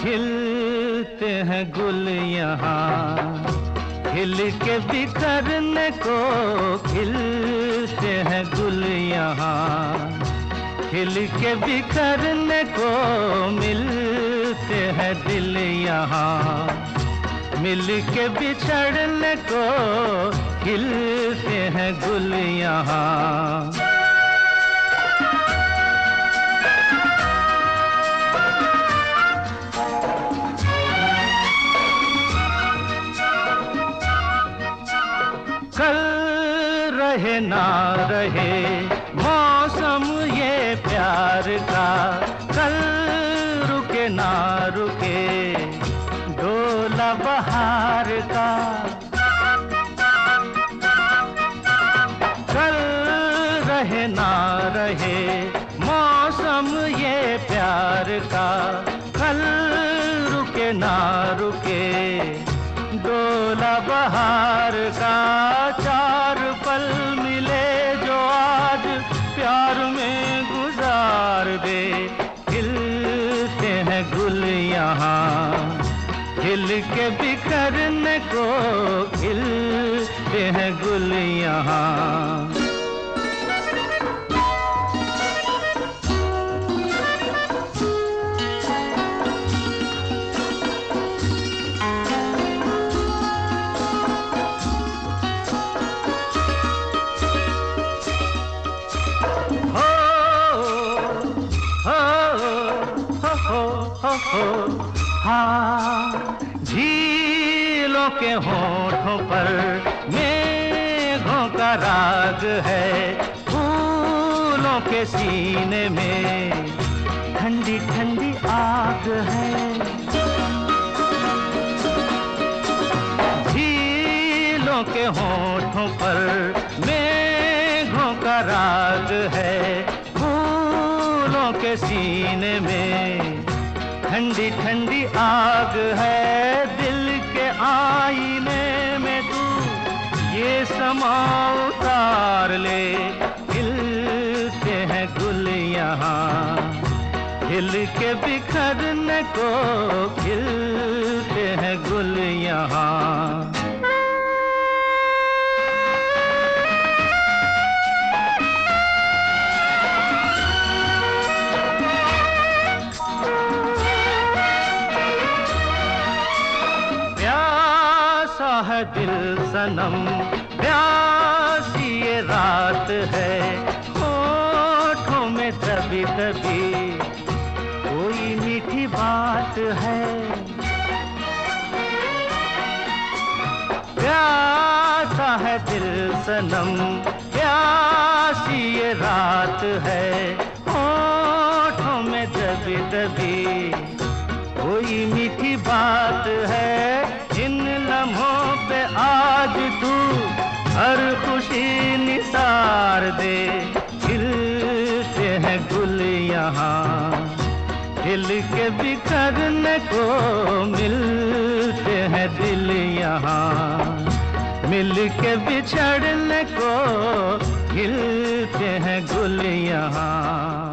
खिलते हैं गुल यहाँ, खिल के बिखरने को खिलते हैं गुल यहाँ, खिल के बिखरने को मिलते हैं दिल यहाँ, मिल के बिछड़ने को खिलते हैं गुल यहाँ। कल रहे ना रहे मौसम ये प्यार का, कल रुके ना रुके डोला बहार का, कल रहे ना रहे मौसम ये प्यार का, कल रुके ना रुके डोला बहार का। चार पल मिले जो आज प्यार में गुजार दे, खिलते हैं गुल यहाँ, खिल के बिखरने को खिलते हैं गुल यहाँ। हाँ, झीलों के होठों पर मेघों का राग है, फूलों के सीने में ठंडी ठंडी आग है, झीलों के होठों पर मेघों का राग है, फूलों के सीने में ठंडी ठंडी आग है। दिल के आईने में तू ये समा उतार ले, खिलते हैं गुल यहाँ, खिल के बिखरने को खिलते हैं गुल यहाँ। है दिल सनम प्यासी ये रात है, होठों में तभी तभी कोई मीठी बात है, प्यासा है दिल सनम प्यासी ये रात है, होठों में तभी तभी कोई मीठी बात है। इन लम्हों पे आज तू हर खुशी निसार दे, खिलते हैं गुल यहाँ, खिल के बिखरने को मिलते हैं दिल यहाँ, मिल के बिछड़ने को खिलते हैं गुल यहाँ।